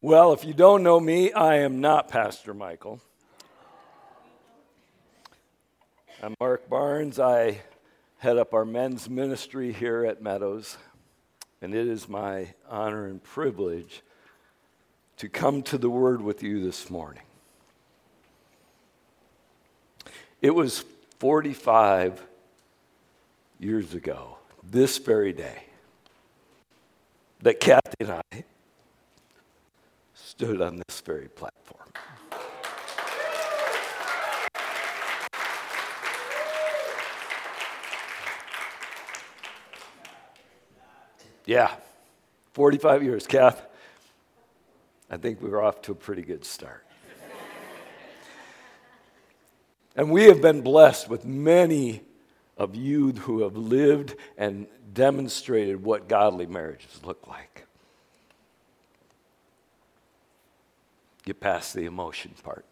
Well, if you don't know me, I am not Pastor Michael. I'm Mark Barnes. I head up our men's ministry here at Meadows, and it is my honor and privilege to come to the Word with you this morning. It was 45 years ago, this very day, that Kathy and I stood on this very platform. Yeah, 45 years, Kath. I think we were off to a pretty good start. And we have been blessed with many of you who have lived and demonstrated what godly marriages look like. Get past the emotion part.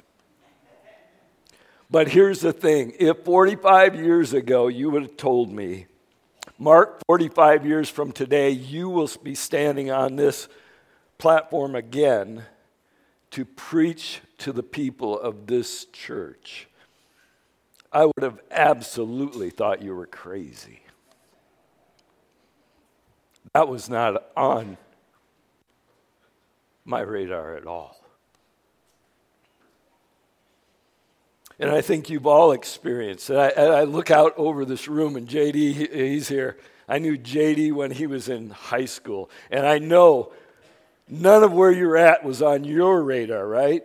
But here's the thing. If 45 years ago you would have told me, Mark, 45 years from today, you will be standing on this platform again to preach to the people of this church, I would have absolutely thought you were crazy. That was not on my radar at all. And I think you've all experienced it. I look out over this room, and JD, he's here. I knew JD when he was in high school. And I know none of where you're at was on your radar, right?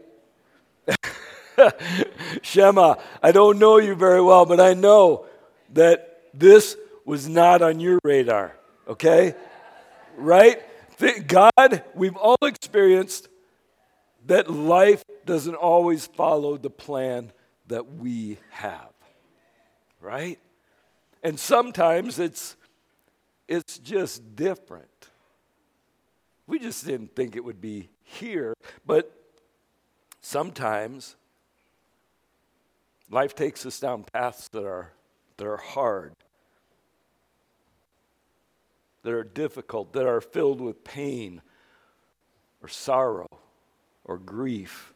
Shema, I don't know you very well, but I know that this was not on your radar, okay? Right? God, we've all experienced that life doesn't always follow the plan that we have, right? And sometimes it's just different. We just didn't think it would be here, but sometimes life takes us down paths that are hard, that are difficult, that are filled with pain or sorrow or grief.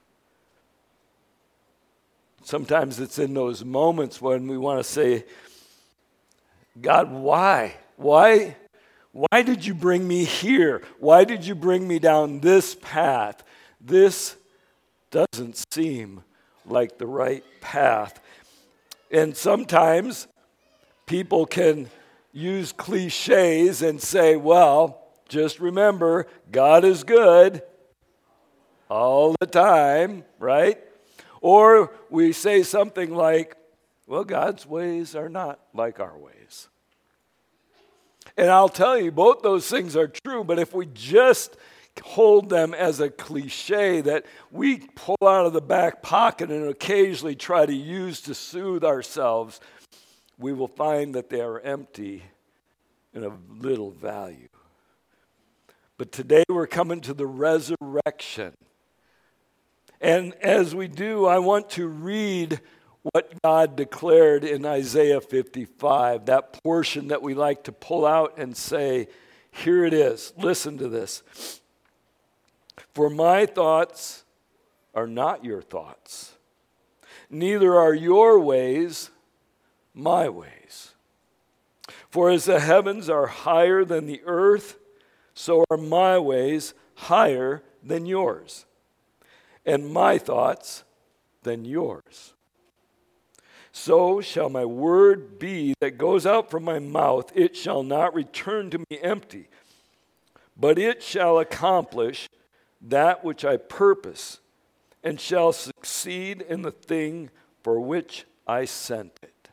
Sometimes it's in those moments when we want to say, God, why? Why did you bring me here? Why did you bring me down this path? This doesn't seem like the right path. And sometimes people can use cliches and say, well, just remember, God is good all the time, right? Or we say something like, well, God's ways are not like our ways. And I'll tell you, both those things are true, but if we just hold them as a cliche that we pull out of the back pocket and occasionally try to use to soothe ourselves, we will find that they are empty and of little value. But today we're coming to the resurrection. And as we do, I want to read what God declared in Isaiah 55, that portion that we like to pull out and say, here it is. Listen to this. For my thoughts are not your thoughts, neither are your ways my ways. For as the heavens are higher than the earth, so are my ways higher than yours, and my thoughts than yours. So shall my word be that goes out from my mouth. It shall not return to me empty, but it shall accomplish that which I purpose, and shall succeed in the thing for which I sent it.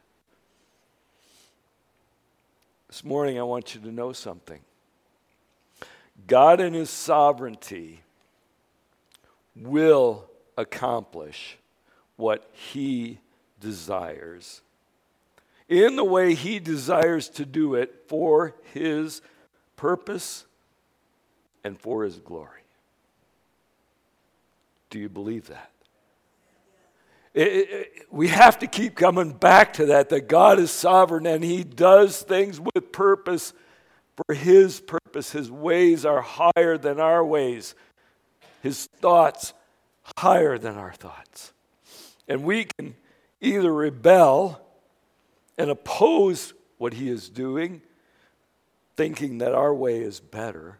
This morning I want you to know something. God in His sovereignty will accomplish what He desires in the way He desires to do it for His purpose and for His glory. Do you believe that? We have to keep coming back to that God is sovereign and He does things with purpose for His purpose. His ways are higher than our ways. his thoughts higher than our thoughts. And we can either rebel and oppose what he is doing, thinking that our way is better,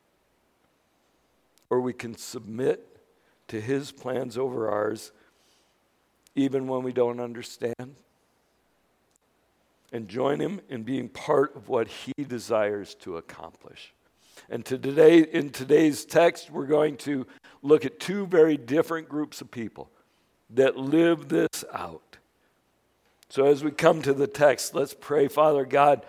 or we can submit to his plans over ours, even when we don't understand, and join him in being part of what he desires to accomplish. And in today's text, we're going to look at two very different groups of people that live this out. So as we come to the text, let's pray. Father God,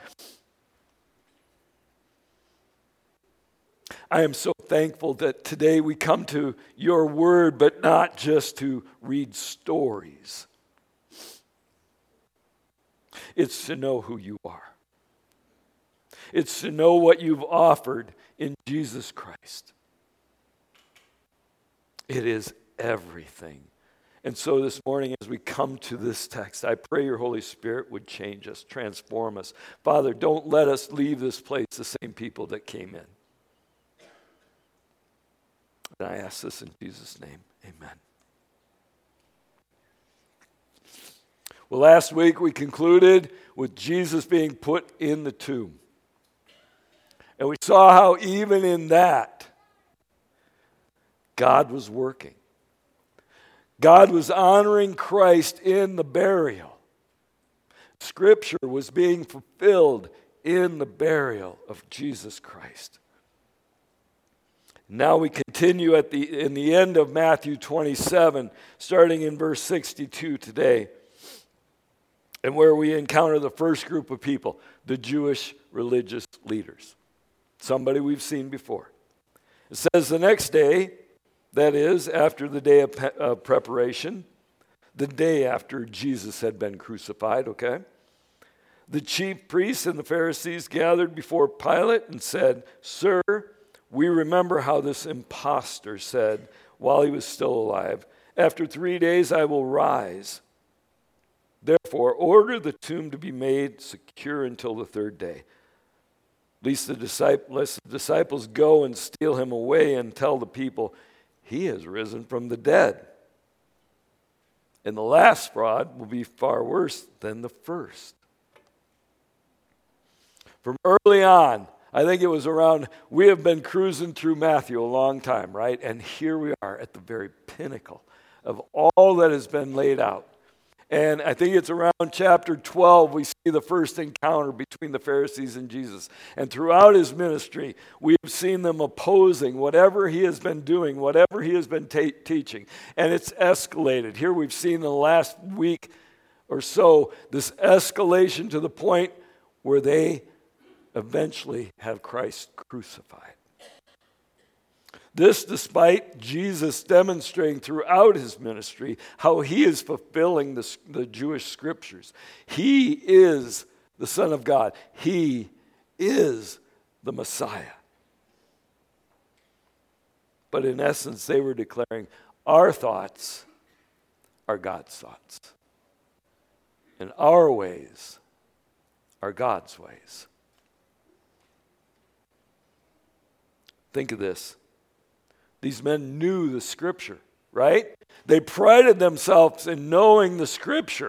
I am so thankful that today we come to your word, but not just to read stories. It's to know who you are. It's to know what you've offered in Jesus Christ. It is everything. And so this morning, as we come to this text, I pray your Holy Spirit would change us, transform us. Father, don't let us leave this place the same people that came in. And I ask this in Jesus' name. Amen. Well, last week we concluded with Jesus being put in the tomb. And we saw how even in that, God was working. God was honoring Christ in the burial. Scripture was being fulfilled in the burial of Jesus Christ. Now we continue in the end of Matthew 27, starting in verse 62 today, and where we encounter the first group of people, the Jewish religious leaders. Somebody we've seen before. It says the next day, that is, after the day of preparation, the day after Jesus had been crucified, okay? The chief priests and the Pharisees gathered before Pilate and said, "Sir, we remember how this impostor said while he was still alive, 'After 3 days I will rise.' Therefore, order the tomb to be made secure until the third day. Lest the disciples go and steal him away and tell the people, 'He has risen from the dead.' And the last fraud will be far worse than the first." From early on, I think it was around, we have been cruising through Matthew a long time, right? And here we are at the very pinnacle of all that has been laid out. And I think it's around chapter 12 we see the first encounter between the Pharisees and Jesus. And throughout his ministry, we have seen them opposing whatever he has been doing, whatever he has been teaching. And it's escalated. Here we've seen in the last week or so this escalation to the point where they eventually have Christ crucified. This despite Jesus demonstrating throughout his ministry how he is fulfilling the Jewish scriptures. He is the Son of God. He is the Messiah. But in essence, they were declaring, our thoughts are God's thoughts. And our ways are God's ways. Think of this. These men knew the Scripture, right? They prided themselves in knowing the Scripture.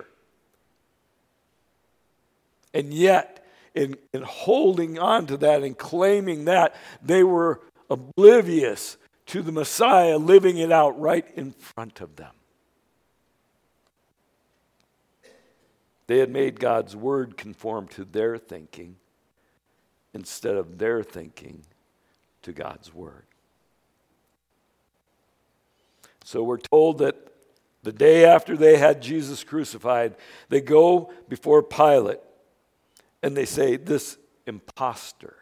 And yet, in holding on to that and claiming that, they were oblivious to the Messiah living it out right in front of them. They had made God's word conform to their thinking instead of their thinking to God's word. So we're told that the day after they had Jesus crucified, they go before Pilate and they say, "This impostor."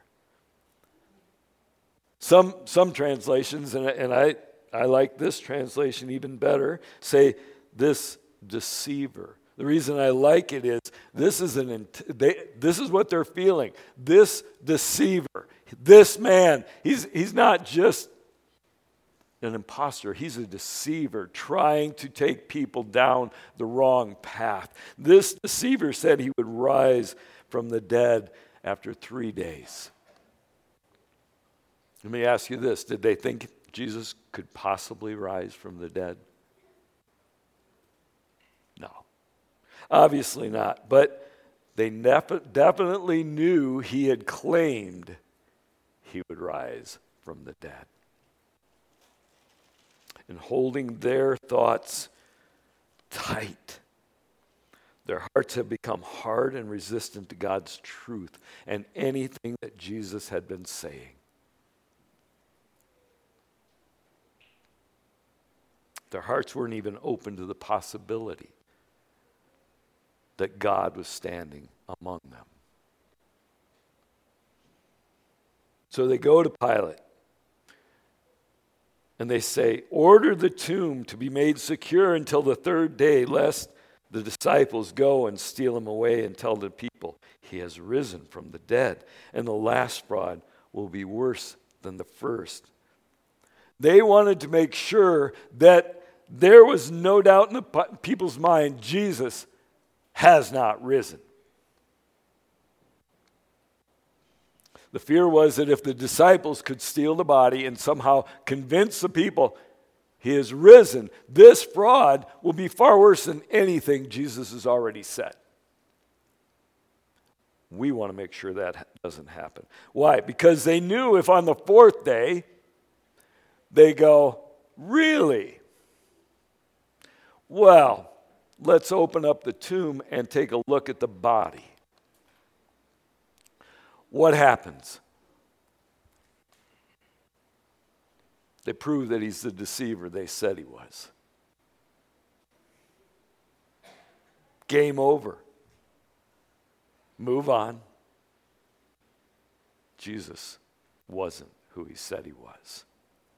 Some translations, and I like this translation even better, say, "This deceiver." The reason I like it is this is what they're feeling. This deceiver, this man, he's not just an imposter. He's a deceiver trying to take people down the wrong path. This deceiver said he would rise from the dead after 3 days. Let me ask you this. Did they think Jesus could possibly rise from the dead? No. Obviously not. But they definitely knew he had claimed he would rise from the dead. And holding their thoughts tight, their hearts have become hard and resistant to God's truth and anything that Jesus had been saying. Their hearts weren't even open to the possibility that God was standing among them. So they go to Pilate and they say, order the tomb to be made secure until the third day, lest the disciples go and steal him away and tell the people, he has risen from the dead, and the last fraud will be worse than the first. They wanted to make sure that there was no doubt in the people's mind, Jesus has not risen. The fear was that if the disciples could steal the body and somehow convince the people he has risen, this fraud will be far worse than anything Jesus has already said. We want to make sure that doesn't happen. Why? Because they knew if on the fourth day they go, really? Well, let's open up the tomb and take a look at the body. What happens? They prove that he's the deceiver they said he was. Game over. Move on. Jesus wasn't who he said he was.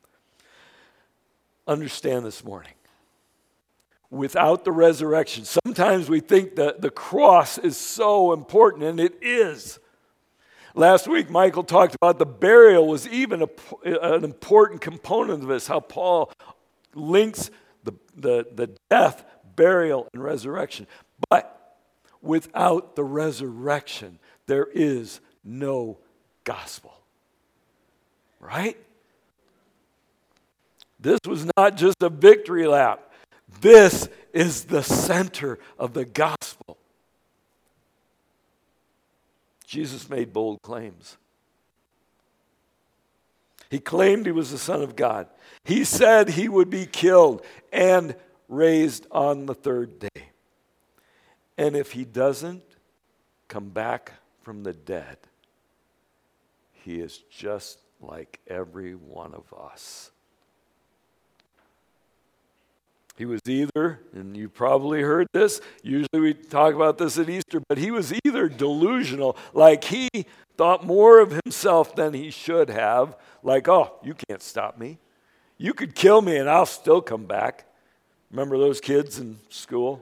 Understand this morning. Without the resurrection, sometimes we think that the cross is so important, and it is. Last week, Michael talked about the burial was even an important component of this, how Paul links the death, burial, and resurrection. But without the resurrection, there is no gospel. Right? This was not just a victory lap. This is the center of the gospel. Jesus made bold claims. He claimed he was the Son of God. He said he would be killed and raised on the third day. And if he doesn't come back from the dead, he is just like every one of us. He was either, and you probably heard this, usually we talk about this at Easter, but he was either delusional, like he thought more of himself than he should have, like, oh, you can't stop me. You could kill me and I'll still come back. Remember those kids in school?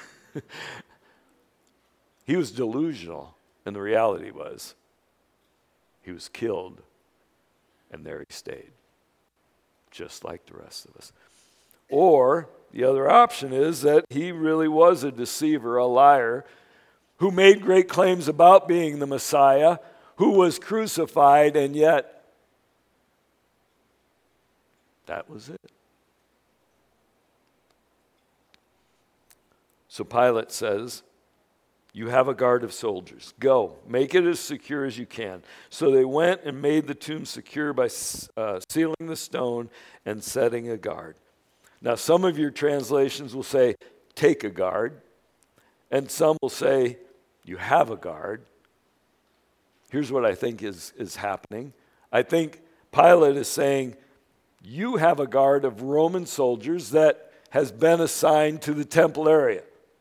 He was delusional, and the reality was he was killed, and there he stayed, just like the rest of us. Or the other option is that he really was a deceiver, a liar, who made great claims about being the Messiah, who was crucified, and yet that was it. So Pilate says, you have a guard of soldiers. Go, make it as secure as you can. So they went and made the tomb secure by sealing the stone and setting a guard. Now, some of your translations will say, take a guard. And some will say, you have a guard. Here's what I think is happening. I think Pilate is saying, you have a guard of Roman soldiers that has been assigned to the temple area.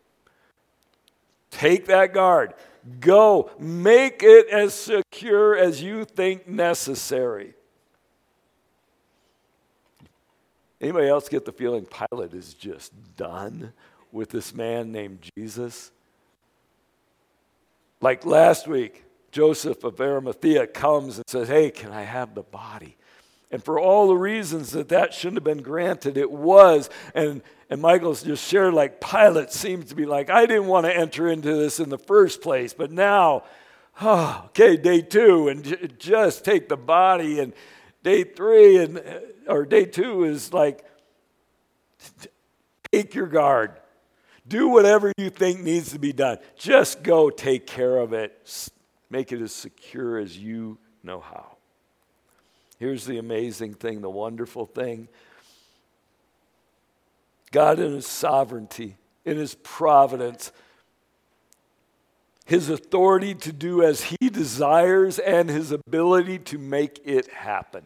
Take that guard. Go. Make it as secure as you think necessary. Anybody else get the feeling Pilate is just done with this man named Jesus? Like last week, Joseph of Arimathea comes and says, hey, can I have the body? And for all the reasons that shouldn't have been granted, it was. And Michael's just shared, like, Pilate seems to be like, I didn't want to enter into this in the first place, but now, okay, day 2, and just take the body. And Day 3 or day 2 is like, take your guard. Do whatever you think needs to be done. Just go take care of it. Make it as secure as you know how. Here's the amazing thing, the wonderful thing. God in his sovereignty, in his providence, his authority to do as he desires, and his ability to make it happen,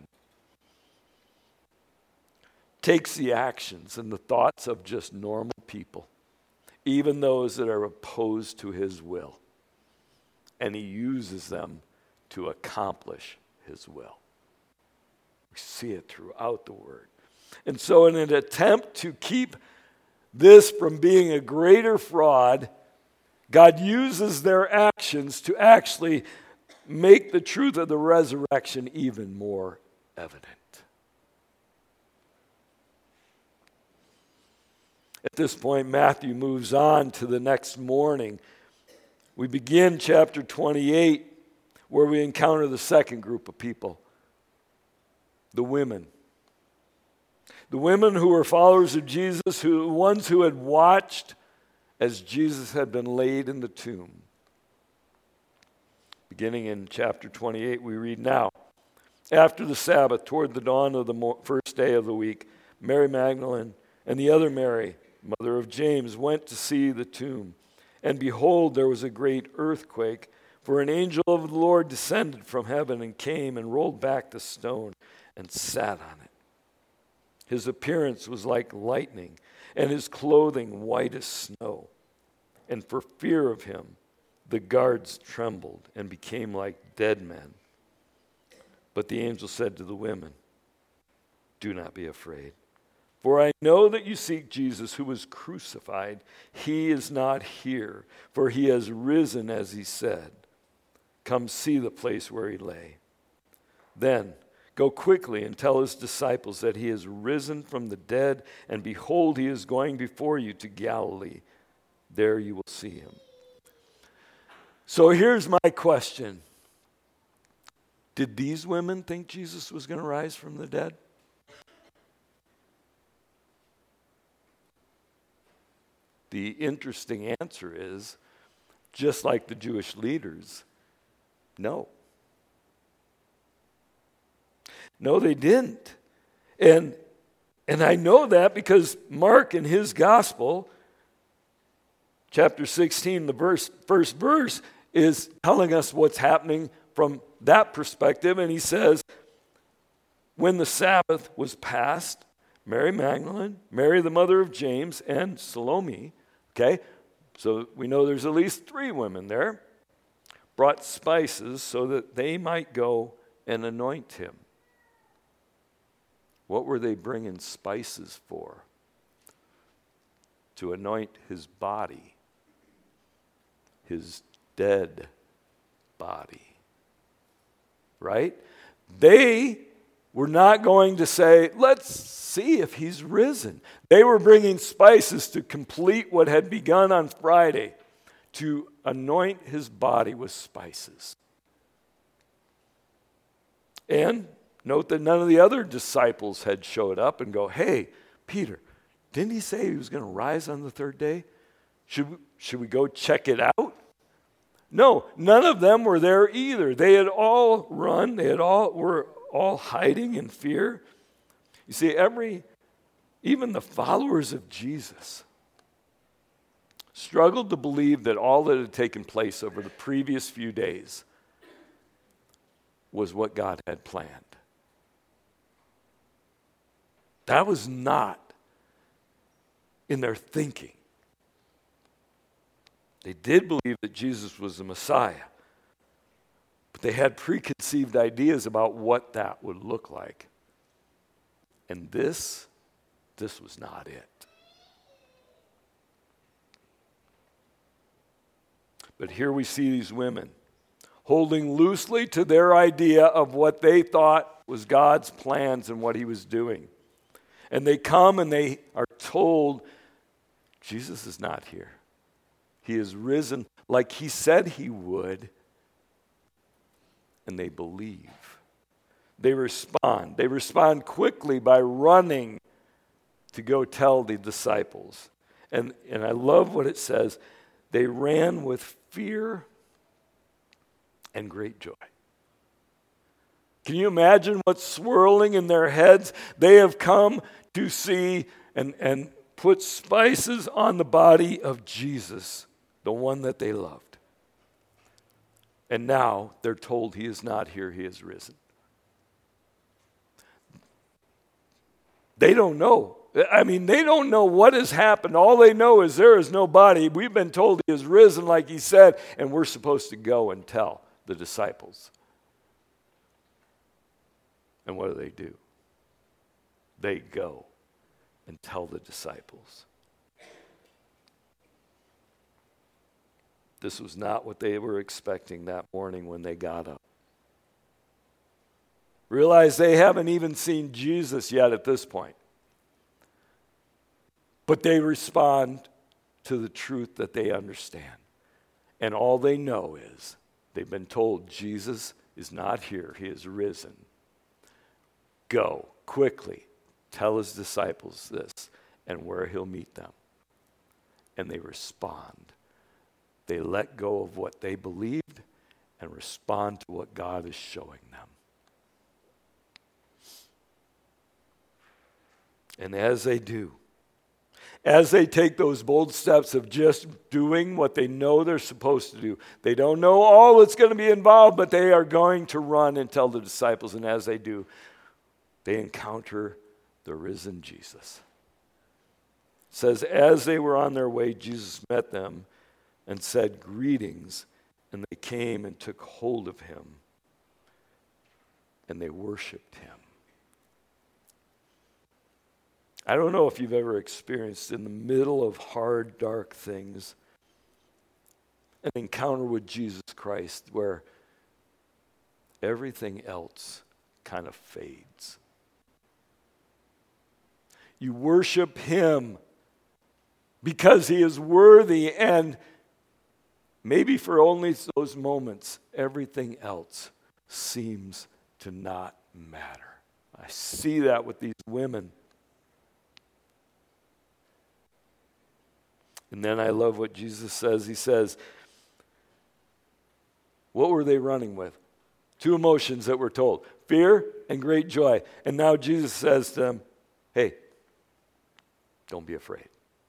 takes the actions and the thoughts of just normal people, even those that are opposed to his will, and he uses them to accomplish his will. We see it throughout the Word. And so in an attempt to keep this from being a greater fraud, God uses their actions to actually make the truth of the resurrection even more evident. At this point, Matthew moves on to the next morning. We begin chapter 28, where we encounter the second group of people, the women. The women who were followers of Jesus, ones who had watched as Jesus had been laid in the tomb. Beginning in chapter 28, we read now, after the Sabbath, toward the dawn of the first day of the week, Mary Magdalene and the other Mary, mother of James, went to see the tomb. And behold, there was a great earthquake, for an angel of the Lord descended from heaven and came and rolled back the stone and sat on it. His appearance was like lightning, and his clothing white as snow. And for fear of him, the guards trembled and became like dead men. But the angel said to the women, "Do not be afraid. For I know that you seek Jesus who was crucified. He is not here, for he has risen as he said. Come see the place where he lay. Then go quickly and tell his disciples that he is risen from the dead, and behold, he is going before you to Galilee. There you will see him." So here's my question. Did these women think Jesus was going to rise from the dead? The interesting answer is, just like the Jewish leaders, no. No, they didn't. And I know that because Mark in his gospel, chapter 16, the first verse, is telling us what's happening from that perspective. And he says, when the Sabbath was past, Mary Magdalene, Mary the mother of James, and Salome, okay, so we know there's at least 3 women there, brought spices so that they might go and anoint him. What were they bringing spices for? To anoint his body, his dead body. Right? They were not going to say, let's see if he's risen. They were bringing spices to complete what had begun on Friday, to anoint his body with spices. And note that none of the other disciples had showed up and go, hey, Peter, didn't he say he was going to rise on the 3rd day? Should we go check it out? No, none of them were there either. They had all run. Were all hiding in fear. You see, even the followers of Jesus struggled to believe that all that had taken place over the previous few days was what God had planned. That was not in their thinking. They did believe that Jesus was the Messiah, but they had preconceived ideas about what that would look like. And this was not it. But here we see these women holding loosely to their idea of what they thought was God's plans and what he was doing. And they come and they are told, Jesus is not here. He is risen like he said he would. And they believe. they respond. They respond quickly by running to go tell the disciples. And I love what it says. They ran with fear and great joy. Can you imagine what's swirling in their heads? They have come to see and put spices on the body of Jesus, the one that they loved. And now they're told he is not here, he is risen. They don't know. I mean, they don't know what has happened. All they know is there is no body. We've been told he is risen, like he said, and we're supposed to go and tell the disciples. And what do? They go and tell the disciples. This was not what they were expecting that morning when they got up. Realize they haven't even seen Jesus yet at this point. But they respond to the truth that they understand. And all they know is they've been told Jesus is not here, he is risen. Go quickly, tell his disciples this and where he'll meet them. And they respond. They let go of what they believed and respond to what God is showing them. And as they do, as they take those bold steps of just doing what they know they're supposed to do, they don't know all that's going to be involved, but they are going to run and tell the disciples. And as they do, they encounter the risen Jesus. It says, as they were on their way, Jesus met them and said, "Greetings." And they came and took hold of him, and they worshiped him. I don't know if you've ever experienced in the middle of hard, dark things an encounter with Jesus Christ where everything else kind of fades. You worship him because he is worthy, and maybe for only those moments, everything else seems to not matter. I see that with these women. And then I love what Jesus says. He says, what were they running with? Two emotions that we're told, fear and great joy. And now Jesus says to them, hey, don't be afraid.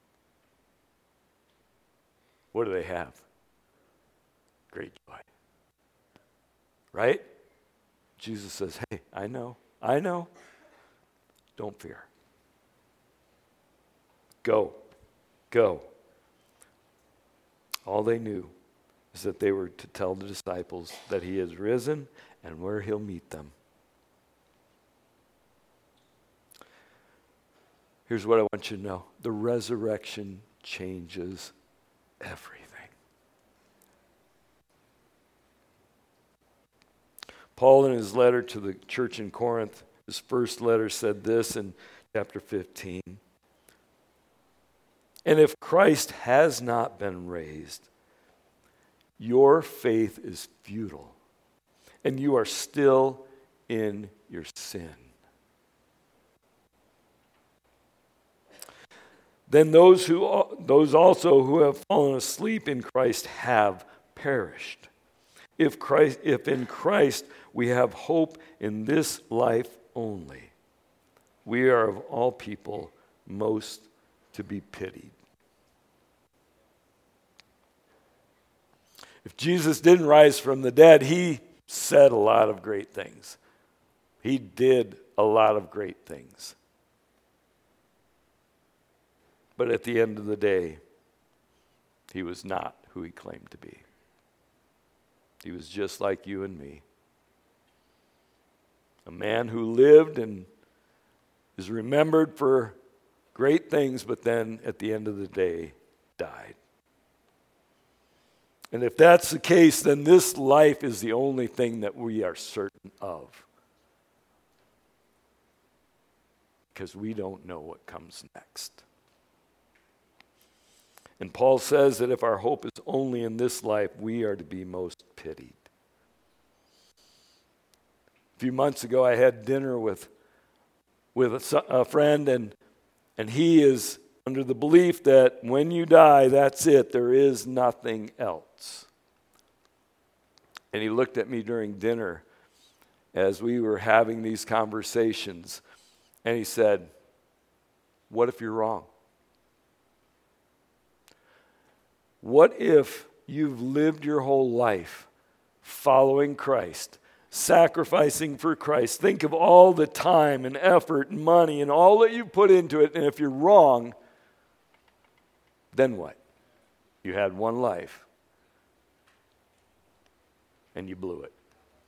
What do they have? Great joy. Right? Jesus says, hey, I know. Don't fear. Go. All they knew is that they were to tell the disciples that he is risen and where he'll meet them. Here's what I want you to know. The resurrection changes everything. Paul, in his letter to the church in Corinth, his first letter said this in chapter 15. And if Christ has not been raised, your faith is futile, and you are still in your sin. Then those also who have fallen asleep in Christ have perished. If in Christ we have hope in this life only, we are of all people most to be pitied. If Jesus didn't rise from the dead, he said a lot of great things. He did a lot of great things. But at the end of the day, he was not who he claimed to be. He was just like you and me. A man who lived and is remembered for great things, but then at the end of the day, died. And if that's the case, then this life is the only thing that we are certain of. Because we don't know what comes next. And Paul says that if our hope is only in this life, we are to be most pitied. few months ago, I had dinner with a friend, and he is under the belief that when you die, that's it. There is nothing else. And he looked at me during dinner as we were having these conversations, and he said, "What if you're wrong? What if you've lived your whole life following Christ, sacrificing for Christ? Think of all the time and effort and money and all that you put into it, and if you're wrong, then what? You had one life, and you blew it."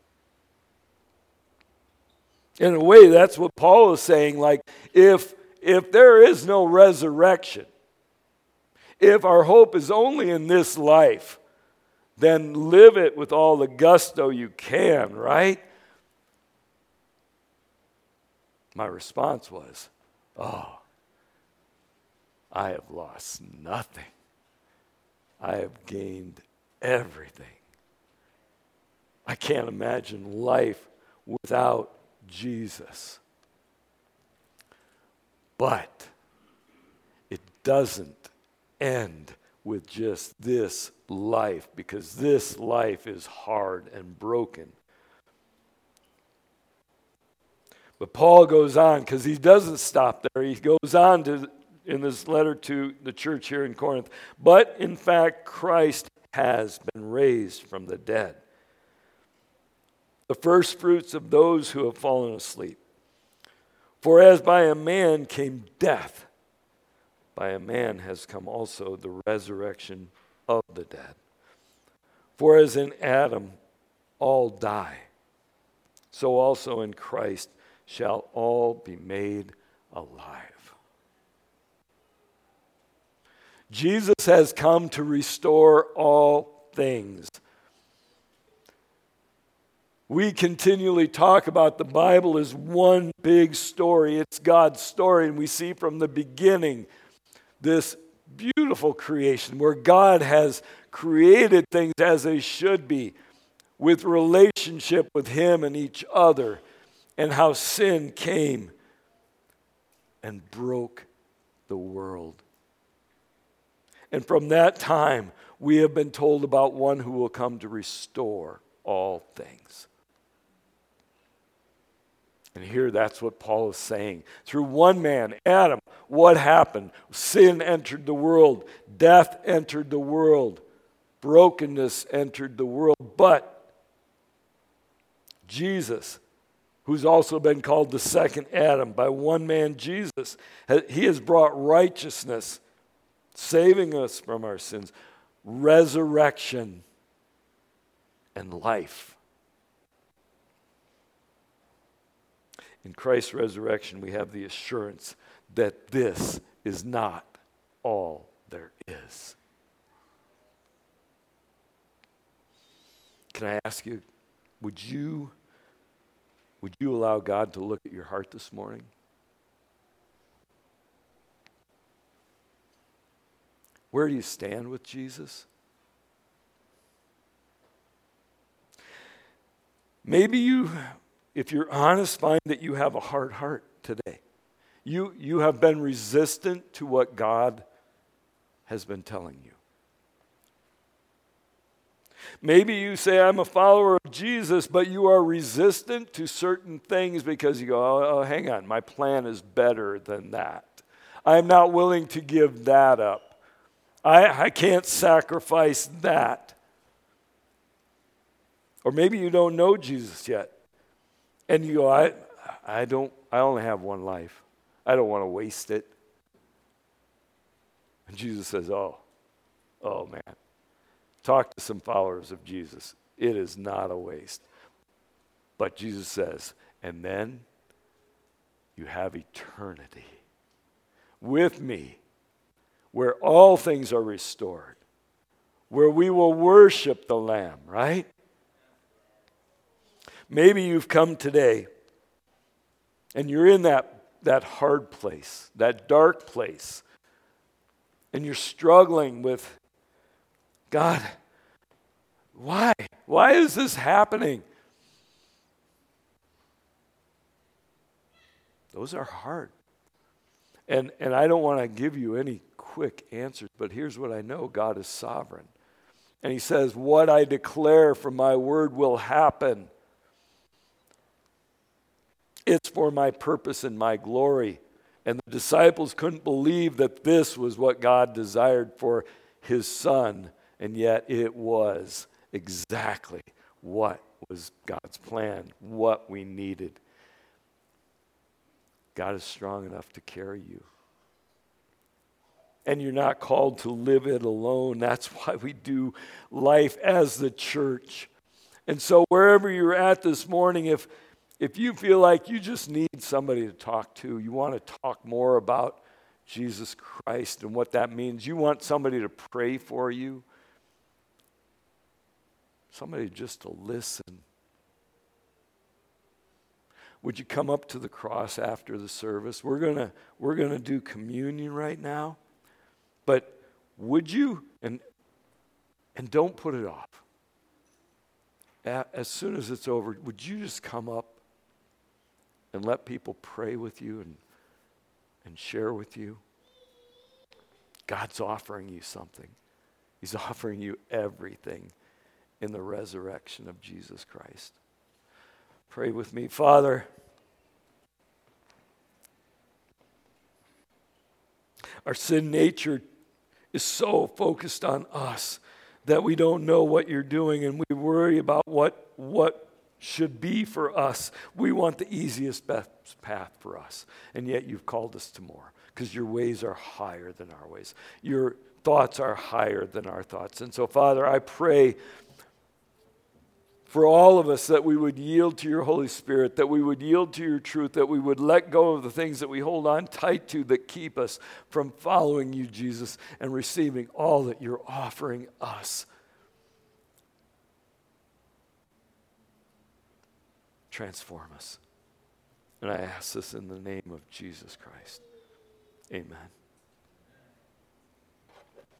In a way, that's what Paul is saying. Like, if there is no resurrection, if our hope is only in this life, then live it with all the gusto you can, right? My response was, "Oh, I have lost nothing. I have gained everything. I can't imagine life without Jesus." But it doesn't end with just this life, because this life is hard and broken. But Paul goes on, because he doesn't stop there. He goes on in this letter to the church here in Corinth. "But in fact, Christ has been raised from the dead, the first fruits of those who have fallen asleep. For as by a man came death, by a man has come also the resurrection of the dead. For as in Adam all die, so also in Christ shall all be made alive." Jesus has come to restore all things. We continually talk about the Bible as one big story. It's God's story, and we see from the beginning this beautiful creation where God has created things as they should be, with relationship with Him and each other, and how sin came and broke the world. And from that time, we have been told about one who will come to restore all things. And here, that's what Paul is saying. Through one man, Adam, what happened? Sin entered the world. Death entered the world. Brokenness entered the world. But Jesus, who's also been called the second Adam, by one man, Jesus, he has brought righteousness, saving us from our sins, resurrection, and life. In Christ's resurrection, we have the assurance that this is not all there is. Can I ask you, would you allow God to look at your heart this morning? Where do you stand with Jesus? Maybe you, if you're honest, find that you have a hard heart today. You have been resistant to what God has been telling you. Maybe you say, "I'm a follower of Jesus," but you are resistant to certain things because you go, oh, hang on, my plan is better than that. I'm not willing to give that up. I can't sacrifice that. Or maybe you don't know Jesus yet. And you go, I only have one life. I don't want to waste it. And Jesus says, oh man, talk to some followers of Jesus. It is not a waste. But Jesus says, and then you have eternity with me, where all things are restored, where we will worship the Lamb, right? Maybe you've come today and you're in that hard place, that dark place, and you're struggling with, God, why? Why is this happening? Those are hard. And I don't want to give you any quick answers, but here's what I know. God is sovereign. And he says, what I declare from my word will happen. It's for my purpose and my glory. And the disciples couldn't believe that this was what God desired for his son, and yet it was exactly what was God's plan, what we needed. God is strong enough to carry you. And you're not called to live it alone. That's why we do life as the church. And so wherever you're at this morning, if you feel like you just need somebody to talk to, you want to talk more about Jesus Christ and what that means, you want somebody to pray for you, somebody just to listen, would you come up to the cross after the service? We're gonna do communion right now, but would you, and don't put it off. As soon as it's over, would you just come up and let people pray with you and share with you? God's offering you something. He's offering you everything in the resurrection of Jesus Christ. Pray with me. Father, our sin nature is so focused on us that we don't know what you're doing, and we worry about what should be for us. We want the easiest, best path for us, and yet you've called us to more, because your ways are higher than our ways. Your thoughts are higher than our thoughts. And so, Father, I pray for all of us that we would yield to your Holy Spirit, that we would yield to your truth, that we would let go of the things that we hold on tight to that keep us from following you, Jesus, and receiving all that you're offering us. Transform us. And I ask this in the name of Jesus Christ. Amen.